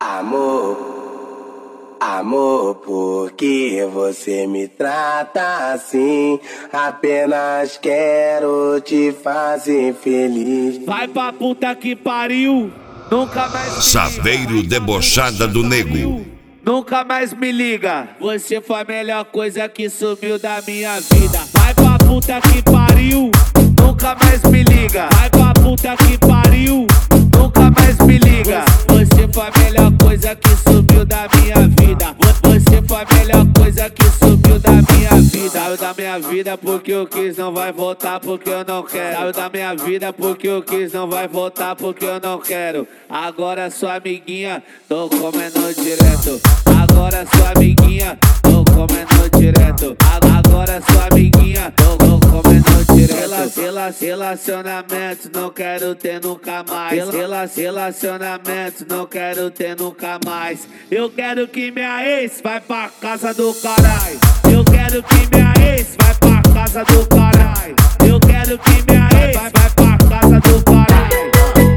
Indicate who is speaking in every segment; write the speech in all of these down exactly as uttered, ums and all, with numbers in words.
Speaker 1: Amor, amor, por que você me trata assim? Apenas quero te fazer feliz.
Speaker 2: Vai pra puta que pariu, nunca mais me
Speaker 3: Saveiro debochada do nego.
Speaker 2: Nunca mais me liga. Você foi a melhor coisa que sumiu da minha vida. Vai pra puta que pariu, nunca mais me liga. Vai pra puta que pariu, nunca mais me liga. Você foi a melhor coisa que sumiu da minha vida. Você foi a melhor coisa que sumiu da minha vida. Saiu da minha vida porque eu quis, não vai voltar porque eu não quero. Saiu da minha vida porque eu quis, não vai voltar porque eu não quero. Agora sua amiguinha, tô comendo direto. Agora sua amiguinha, tô comendo direto. Agora sua amiguinha, tô, tô comendo direto. Rela, relacionamento, não quero ter nunca mais. Rela, relacionamento, não quero ter nunca mais. Eu quero que minha ex vai pra casa do caralho. Eu quero que minha ex vai pra casa do caralho. Eu quero que minha ex vai pra casa do caralho.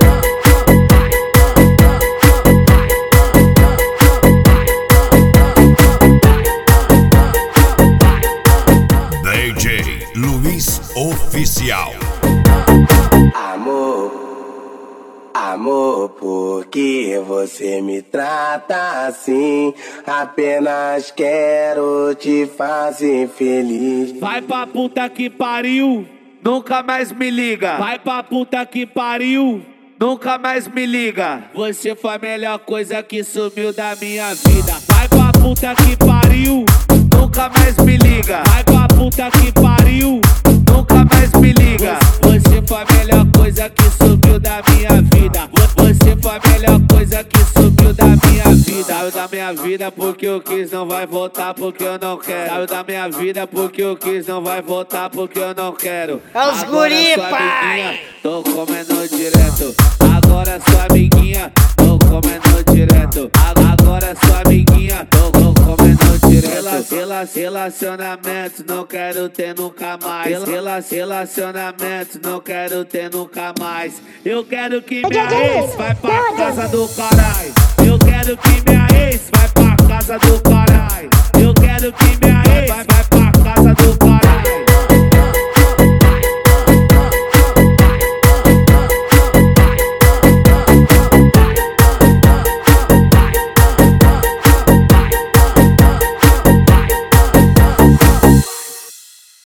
Speaker 3: D J Luiz Oficial.
Speaker 1: Amor, amor, por que você me trata assim? Apenas quero te fazer feliz.
Speaker 2: Vai pra puta que pariu, nunca mais me liga. Vai pra puta que pariu, nunca mais me liga. Você foi a melhor coisa que sumiu da minha vida. Vai pra puta que pariu, nunca mais me liga. Vai pra puta que pariu, nunca mais me liga. Você foi a melhor coisa que sumiu da minha vida. Você foi a melhor coisa que sumiu da minha vida. Saiu da minha vida porque eu quis, não vai voltar porque eu não quero. Saiu da minha vida porque eu quis, não vai voltar porque eu não quero.
Speaker 4: É os guri, pai!
Speaker 2: Tô comendo direto. Agora sua amiguinha, tô comendo direto. Agora sua amiguinha, tô, tô comendo direto. Rela, relacionamento, não quero ter nunca mais. Rela, relacionamento, não quero ter nunca mais. Eu quero que minha ex vai pra casa do caralho. Eu quero que minha ex vai pra casa do caralho. Eu quero que minha ex vai pra casa do caralho.